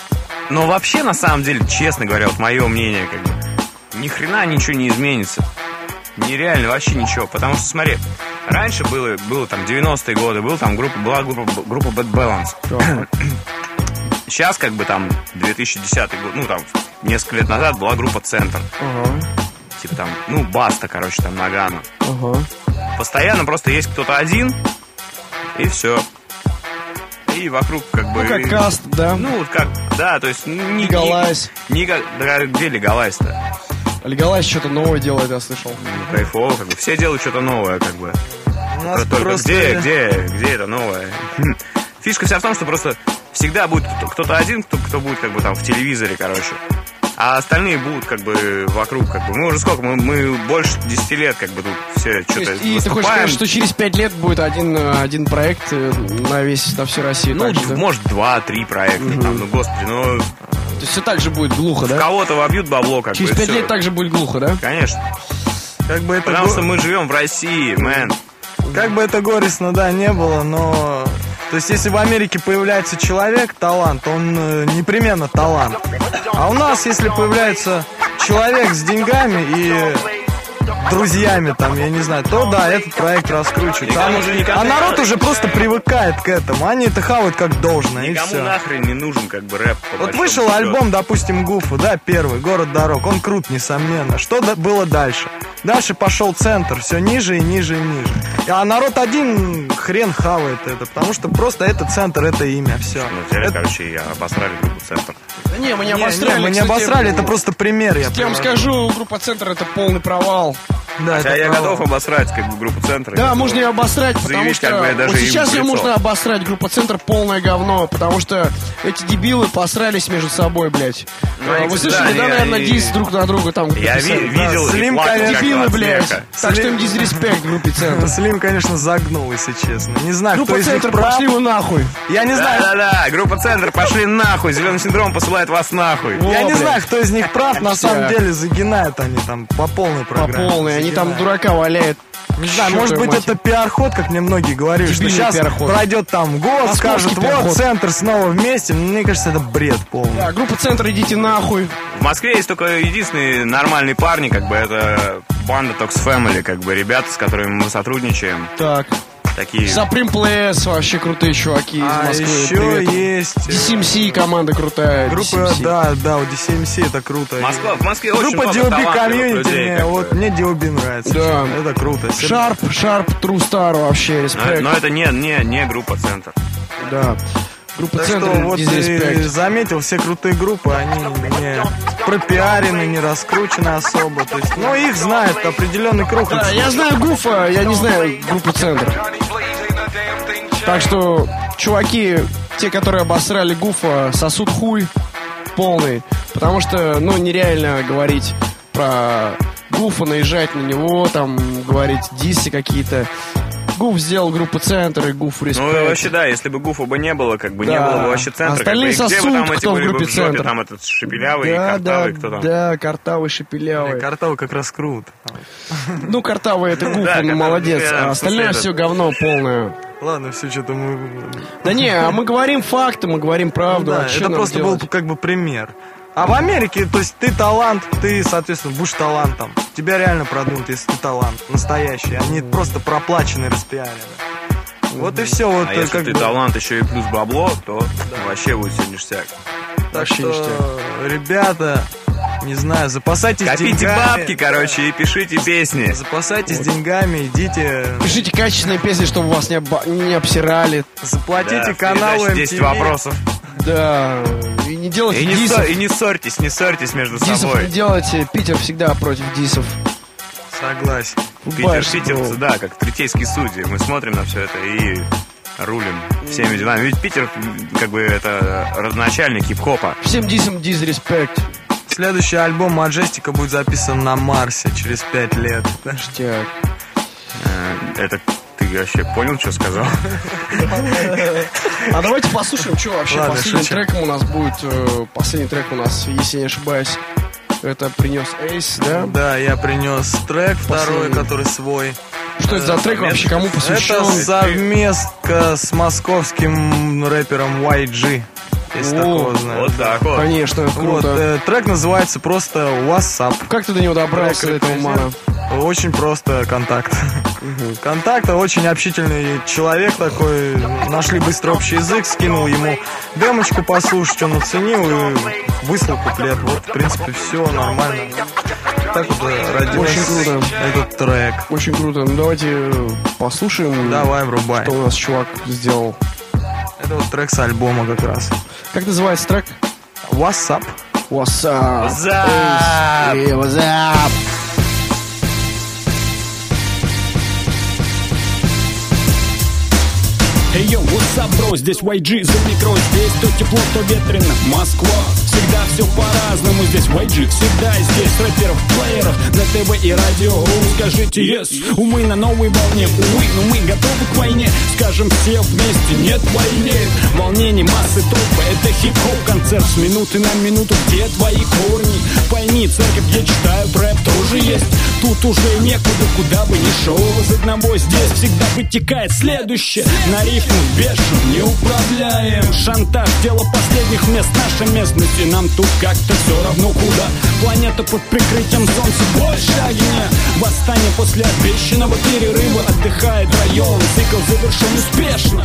Но вообще, на самом деле, честно говоря, вот мое мнение, как бы, ни хрена ничего не изменится. Нереально вообще ничего. Потому что, смотри, раньше было там 90-е годы, была группа Bad Balance. Сейчас, как бы, там, 2010 год, ну, там, несколько лет назад была группа Центр. Типа там, ну, Баста, короче, там, Нагано. Постоянно просто есть кто-то один, и все. И вокруг, как бы... Ну, как каст, да? Ну, вот как, да, то есть... Легалайз. Да, где Легалайз-то? Легалайз что-то новое делает, я слышал. Ну, кайфово, как бы. Все делают что-то новое, как бы. Только просто... где это новое? Фишка вся в том, что просто всегда будет кто-то один, кто будет, как бы, там, в телевизоре, короче. А остальные будут, как бы, вокруг, как бы. Мы уже сколько? Мы больше 10 лет, как бы, тут все что-то выступаем. И ты хочешь сказать, что через 5 лет будет один проект на всю Россию? Ну, так же, да? может, 2-3 проекта, там, ну, господи, ну... То есть все так же будет глухо, да? Кого-то вобьют бабло, как через бы, Через 5 все. лет так же будет глухо, да? Конечно. Как бы это Потому что мы живем в России, мэн. Как бы это горестно, да, не было, но... То есть, если в Америке появляется человек, талант, он непременно талант. А у нас, если появляется человек с деньгами и друзьями, там, я не знаю, то да, этот проект раскручивает. А народ уже просто привыкает к этому. Они это хавают как должное, и Никому все. нахрен не нужен, как бы, рэп. Вот вышел альбом, допустим, Гуфа, да, первый, «Город дорог», он крут, несомненно. Что было дальше? Дальше пошел Центр, все ниже и ниже и ниже. А народ один хрен хавает это, потому что просто это Центр, это имя, все. Ну, взяли, короче, обосрали группу Центр. Да не, мы не обосрали. Мы не кстати, обосрали, это просто пример. Я вам скажу, группа Центр это полный провал. Да, Хотя я готов обосрать, как бы, группу Центр. Да, можно ее обосрать, потому заявить, что как бы, даже вот сейчас им в ее лицо. можно обосрать. Группа Центр полное говно, потому что эти дебилы посрались между собой, блядь. Ну, Вы слышали, да, наверное, дисс друг на друга там. Я видел Слим, и плакал, конечно, как Дебилы, от блядь. смеха. Так что им дизреспект группе Центр. Слим, конечно, загнул, если честно. Не знаю, кто Группа из них Центр, прав. пошли вы нахуй. Я не знаю, Да-да-да, группа Центр, пошли нахуй. Зеленый синдром посылает вас нахуй. я не блядь. знаю, кто из них прав. На Все. самом деле загинают они там по полной По программе. полной, они там Загинают. дурака валяют. Не знаю, Чёртова может быть, мать. это пиар-ход, как мне многие говорили, что Дебильный сейчас пиар-ход. пройдет там год, Московский скажут, пиар-ход. вот, Центр снова вместе. Мне кажется, это бред полный. Да, группа Центр, идите нахуй. В Москве есть только единственные нормальные парни, как бы, это банда Tox Family, как бы, ребята, с которыми мы сотрудничаем. Так. Такие... Supreme Players, вообще крутые чуваки из А Москвы. еще Привет. есть DCMC, команда крутая. группа, DCMC. да, у DCMC это круто. В Москве очень Группа много DOB талантливых комьюнити, людей, мне, как бы. вот мне DOB нравится. Да. Это круто. Sharp, True Star вообще, респект. Но это не группа Центр. Да. Группа Так Центр, что вот дизреспект. и заметил, все крутые группы, они не пропиарены, не раскручены особо. То есть, ну, их знает определенный круг. Да, я знаю Гуфа, я не знаю группу Центр. Так что, чуваки, те, которые обосрали Гуфа, сосут хуй полный. Потому что, ну, нереально говорить про Гуфа, наезжать на него, там, говорить диссы какие-то. Гуф сделал группу Центр и Гуф респект. Ну, вообще, да, если бы Гуфа бы не было, как бы, не Да. было бы вообще Центра. Остальные как бы, и где сосут, бы там эти кто в были бы группе в жопе, Центр. там этот Шепелявый, Да, Картавый, кто там. да, Картавый, Шепелявый. Картавы как раз круто. Ну, Картавый это Гуф, Да, ну, Картавый, молодец. да, А остальное после все говно полное. Ладно, все, что-то мы... Да не, а мы говорим факты, мы говорим правду. Да, а чё это нам просто делать? был как бы пример. А в Америке, то есть ты талант, ты, соответственно, будешь талантом. Тебя реально продумают, если ты талант настоящий. Они просто проплачены, распиарены. Вот и все. Вот, А если как ты бы. талант еще и плюс бабло, то вообще будет все ништяк. Так Вообще что, ништяк. ребята, не знаю, запасайтесь Копите деньгами. бабки, короче, и пишите песни. Запасайтесь деньгами, идите, Пишите качественные песни, чтобы вас не обсирали. заплатите Да, в каналу передаче 10 MTV. вопросов. Да, и не делайте И не, дисов. и не ссорьтесь между Дисов собой. не делайте, Питер всегда против дисов. Согласен. Питерцы, да, как третейские судьи. Мы смотрим на все это и рулим всеми делами. Ведь Питер, как бы, это родоначальник хип-хопа. Всем дисам дизреспект. Следующий альбом Маджестика будет записан на Марсе через 5 лет. Ништяк. Это ты вообще понял, что сказал? А давайте послушаем, что вообще Ладно, последним шучу. треком у нас будет. Последний трек у нас, если я не ошибаюсь, это принес Эйс, да? Да, я принес трек второй, Последний. который свой. Что это за трек вообще, кому посвящен? Это совместка с московским рэпером YG. если такого знаю. Вот так вот. Конечно, Вот, круто. трек называется просто WhatsApp. Как ты до него добрался, до этого мана? Очень просто контакт. Контакт, очень общительный человек такой. Нашли быстро общий язык, скинул ему демочку послушать, он оценил и выслал куплет. Вот, в принципе, все нормально. Так вот родился Очень круто. этот трек. Очень круто. Ну давайте послушаем, Давай, врубай. что у нас чувак сделал. Это вот трек с альбома как раз. Как называется трек? WhatsApp. What's up? What's up? Hey, what's up? Эй, йоу, what's up, бро, здесь YG, за микро, здесь то тепло, то ветрено. Москва, всегда все по-разному, здесь YG, всегда здесь рэперов, плееров, на ТВ и радио. Скажите yes, умы на новой волне, увы, но мы готовы к войне. Скажем все вместе, нет войне. Волнение, массы, толпы, это хип-хоп концерт с минуты на минуту, где твои корни? Пойми, церковь, где читают рэп, тоже есть. Тут уже некуда, куда бы ни шел. Из одного здесь всегда вытекает следующее. На рифму бешен, не управляем. Шантаж, дело последних мест, наша местность. И нам тут как-то все равно куда. Планета под прикрытием солнца, больше огня. Восстание после обещанного перерыва. Отдыхает район, цикл завершен успешно.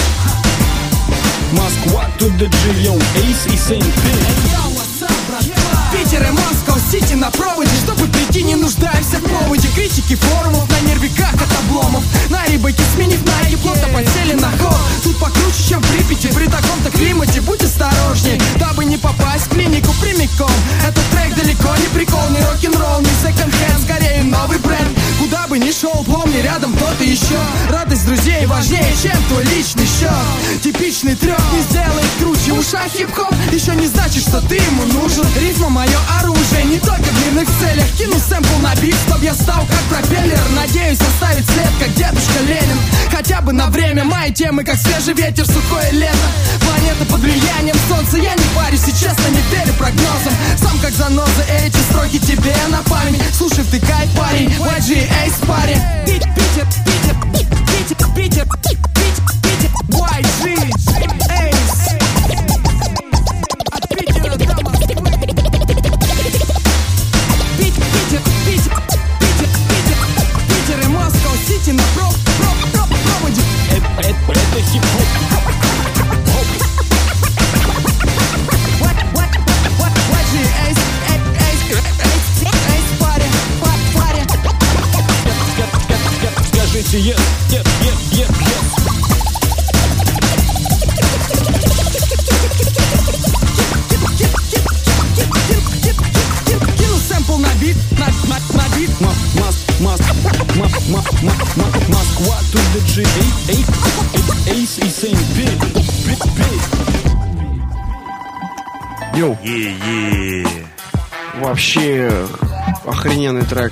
Москва, to the G, yo, Ace и Saint-Pin. Питер и Москва-Сити на проводе. Чтобы прийти, не нуждаемся в проводе. Критики форумов на нервиках от обломов. На рыбаке сменив найки, плотно подсели на ход. Тут покруче, чем в Припяти. При таком-то климате будь осторожней, дабы не попасть в клинику прямиком. Этот трек далеко не прикол, не рок-н-ролл, не секонд-хенд, скорее новый бренд. Куда бы ни шел, помни, рядом кто-то еще. Радость друзей важнее, чем твой личный счет. Типичный трек не сделает круче. В ушах хип-хоп еще не значит, что ты ему нужен. Ритма мое оружие, не только в мирных целях. Кину сэмпл на бит, чтоб я стал как пропеллер. Надеюсь оставить след, как дедушка Ленин. Хотя бы на время, мои темы как свежий ветер, сухое лето. Планета под влиянием солнца, я не парюсь и честно не верю прогнозам. Сам как заноза, эти строки тебе на память. Слушай, втыкай, парень, YG, Ace в паре. Питер, Питер, Питер, Питер, Питер, YG, Ace. От Питера до Москвы. Питер, Питер, Питер, Питер, Питер и Москва-Сити на проводе. Это хип-хоп. Скажите yes, yes, yes, yes, yes. Кину сэмпл на бит, на бит. Москва, to the G, Ace и Saint-Pin. Йоу, Е-е. вообще охрененный трек.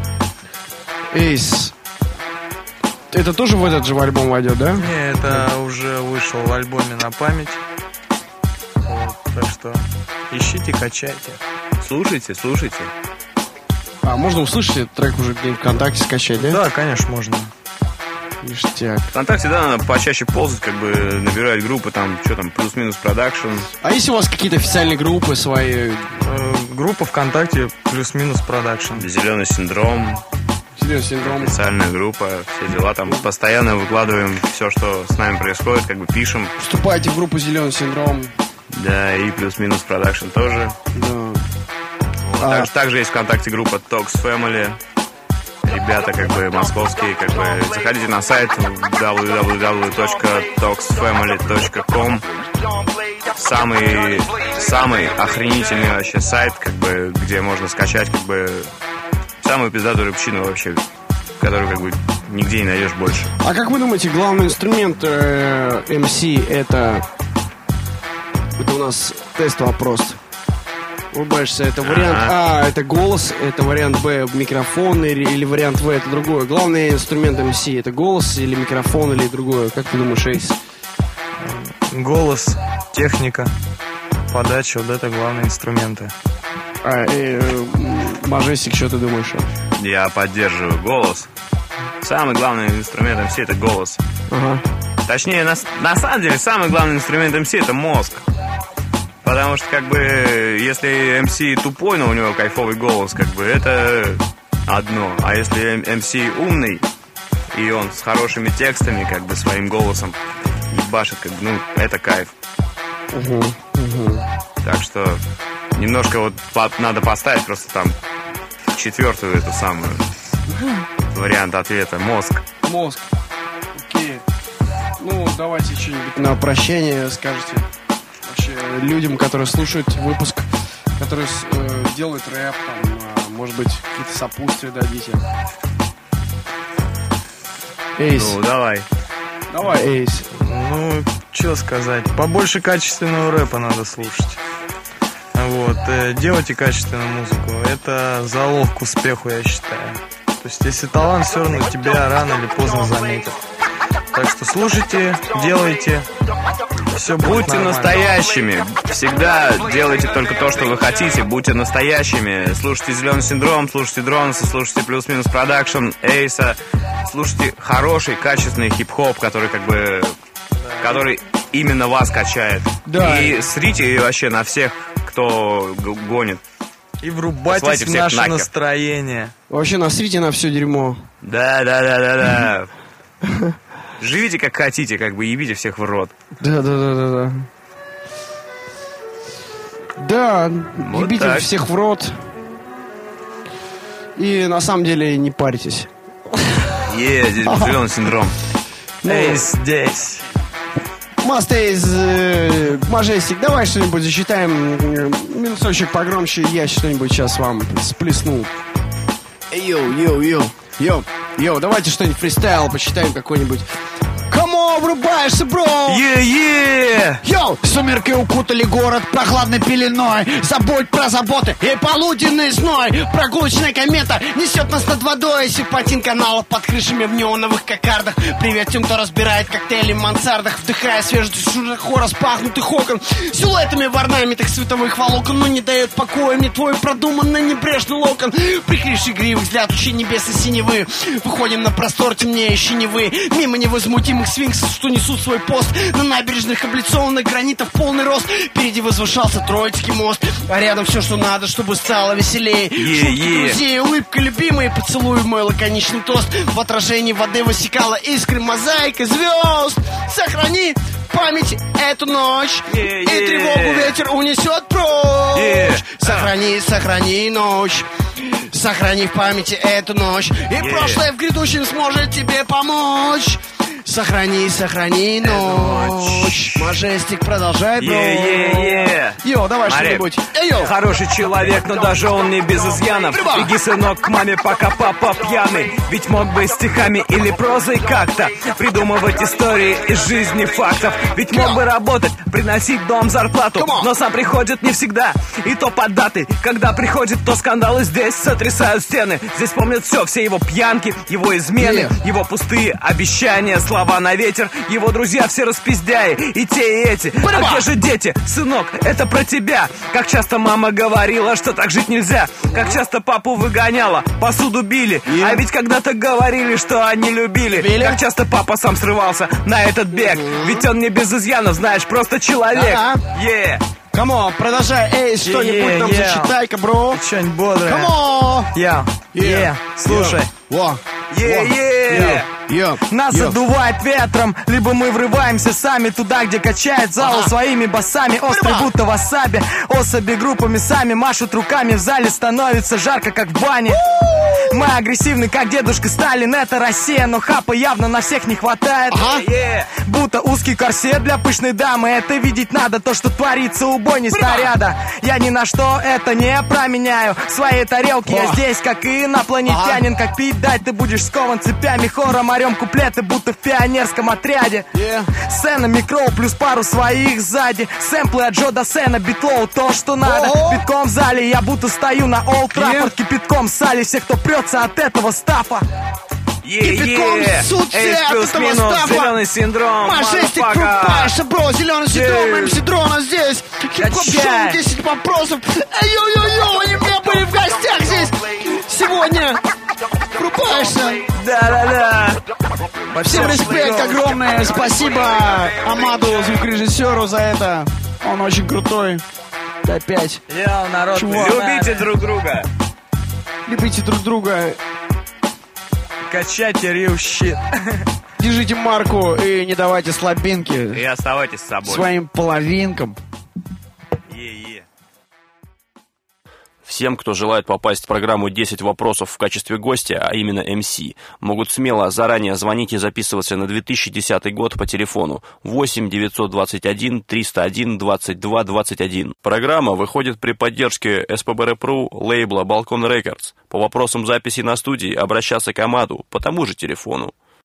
Эйс. Это тоже в этот же альбом войдет, да? Не, это уже вышел в альбоме на память. Вот, так что ищите, качайте. Слушайте, слушайте. А можно услышать этот трек уже где-нибудь ВКонтакте скачать, да? Да, конечно, можно. Ништяк. ВКонтакте, да, надо почаще ползать, как бы набирать группы, там, что там, плюс-минус продакшн. А если у вас какие-то официальные группы свои? Группа ВКонтакте плюс-минус продакшн. Зеленый синдром, Синдром. официальная группа, все дела там. Постоянно выкладываем все, что с нами происходит, как бы пишем. Вступайте в группу Зеленый синдром. Да, и плюс-минус продакшн тоже. Да. Вот. Также есть ВКонтакте группа Talks Family. Ребята, как бы, московские, как бы, заходите на сайт www.talksfamily.com. Самый охренительный вообще сайт, как бы, где можно скачать, как бы, самую пиздатую рыбчину вообще, которую, как бы, нигде не найдешь больше. А как вы думаете, главный инструмент MC это у нас тест-вопрос. Улыбаешься, это вариант А, это голос, это вариант Б, микрофон, или вариант В, это другое. Главный инструмент MC это голос или микрофон, или другое. Как ты думаешь, Эйс? Голос, техника, подача, вот это главные инструменты. Мажестик, что ты думаешь? Я поддерживаю голос. Самый главный инструмент MC это голос. Ага. Точнее, на самом деле, самый главный инструмент МС — это мозг. Потому что, как бы, если МС тупой, но у него кайфовый голос, как бы, это одно. А если МС умный, и он с хорошими текстами, как бы, своим голосом ебашит, как бы, ну, это кайф. Так что немножко вот надо поставить просто там четвертую эту самую вариант ответа. Мозг. Мозг. Окей. Ну, давайте что-нибудь на прощение скажете. Вообще людям, которые слушают выпуск, которые делают рэп, там, может быть, какие-то сопутствия дадите. Эйс. Ну, давай. Давай, Эйс. Ну, что сказать. Побольше качественного рэпа надо слушать. Вот. Делайте качественную музыку. Это залог к успеху, я считаю. То есть, если талант, все равно тебя рано или поздно заметят. Так что слушайте, делайте. Все будет Будьте нормально. настоящими. Всегда делайте только то, что вы хотите. Будьте настоящими. Слушайте «Зеленый синдром», слушайте Дронса, слушайте «Плюс-минус продакшн», Эйса. Слушайте хороший, качественный хип-хоп, который как бы... который именно вас качает. Да. И срите вообще на всех, кто гонит. И врубайтесь Посылайте в всех наше нахер. настроение. Вообще насрите на все дерьмо. Да. Живите как хотите, как бы ебите всех в рот. Да. Да, Вот ебите так. всех в рот. И на самом деле не парьтесь. Здесь был «Зеленый синдром». Эй, здесь. Мастейз, Мажестик, давай что-нибудь засчитаем. Минусочек погромче, я что-нибудь сейчас вам сплесну. Йоу, давайте что-нибудь фристайл почитаем какой-нибудь. Кому врубаешься, бро? Йоу! Сумерки укутали город прохладной пеленой. Забудь про заботы и полуденный зной. Прогулочная комета несет нас над водой. Серпантин каналов под крышами в неоновых кокардах. Привет тем, кто разбирает коктейли в мансардах. Вдыхая свежий широко распахнутых окон. Силуэтами в орнаментах световых волокон. Но не дает покоя мне твой продуманный небрежный локон. Прикривший гривых взгляд учи небес и синевы. Выходим на простор темнеющей Невы. Мимо невозмутимых сфинксов, что несут свой пост. На набережных облицованных гранитов полный рост. Впереди возвышался Троицкий мост. А рядом все, что надо, чтобы стало веселее. Шутки друзей, улыбка любимой, поцелуй в мой лаконичный тост. В отражении воды высекала искры мозаика звезд. Сохрани в памяти эту ночь. И тревогу ветер унесет прочь. Сохрани ночь. Сохрани в памяти эту ночь. И прошлое в грядущем сможет тебе помочь. Сохрани ночь. Мажестик, продолжай, бро. Йо, давай что-нибудь. Йо. Хороший человек, но даже он не без изъянов. Беги, сынок, к маме, пока папа пьяный. Ведь мог бы стихами или прозой как-то придумывать истории из жизни фактов. Ведь мог бы работать, приносить дом зарплату. Но сам приходит не всегда, и то под даты. Когда приходит, то скандалы здесь сотрясают стены. Здесь помнят все его пьянки, его измены, его пустые обещания, слова на ветер. Его друзья все распиздяи, и те, и эти. А где же дети? Сынок, это про тебя. Как часто мама говорила, что так жить нельзя. Как часто папу выгоняла, посуду били. А ведь когда-то говорили, что они любили. Как часто папа сам срывался на этот бег. Ведь он не без изъянов, знаешь, просто человек. Камон, продолжай, эй, что-нибудь нам зачитай-ка, бро. Что-нибудь бодрое. Камон. Слушай. Нас задувает ветром, либо мы врываемся сами туда, где качает зал своими басами. Острый будто васаби, особи группами сами машут руками. В зале становится жарко, как в бане. Мы агрессивны, как дедушка Сталин. Это Россия, но хапа явно на всех не хватает. Будто узкий корсет для пышной дамы. Это видеть надо, то, что творится у бойни снаряда. Я ни на что это не променяю. В своей тарелке я здесь, как и инопланетянин. Как пить дать, ты будешь скован цепями. Хором орем куплеты, будто в пионерском отряде. Сцена, микро, плюс пару своих сзади. Сэмплы от Джо Дассена, битлоу, то, что надо. Битком в зале, я будто стою на Олд Траффорд. Кипятком в сале, всех, кто прется от этого стафа. Кипятком суд все от этого стафа. «Зеленый синдром». Мажестик, врубаешься, бро. «Зеленый синдром», МС Дрона здесь. Хип-хоп-шоу, 10 вопросов. Йо-йо-йо, они у меня были в гостях здесь сегодня. Врубаешься. Да-да-да. Всем респект огромное. Спасибо Амаду, звукорежиссеру, за это. Он очень крутой. Опять. Народ, Любите друг друга. Любите друг друга. Качайте real shit. Держите марку и не давайте слабинки И оставайтесь с собой. своим половинкам. Всем, кто желает попасть в программу «10 вопросов» в качестве гостя, а именно МС, могут смело заранее звонить и записываться на 2010 год по телефону 8 921 301 22 21. Программа выходит при поддержке СПБ-РПРУ лейбла «Балкон Рекордс». По вопросам записи на студии обращаться к Амаду по тому же телефону.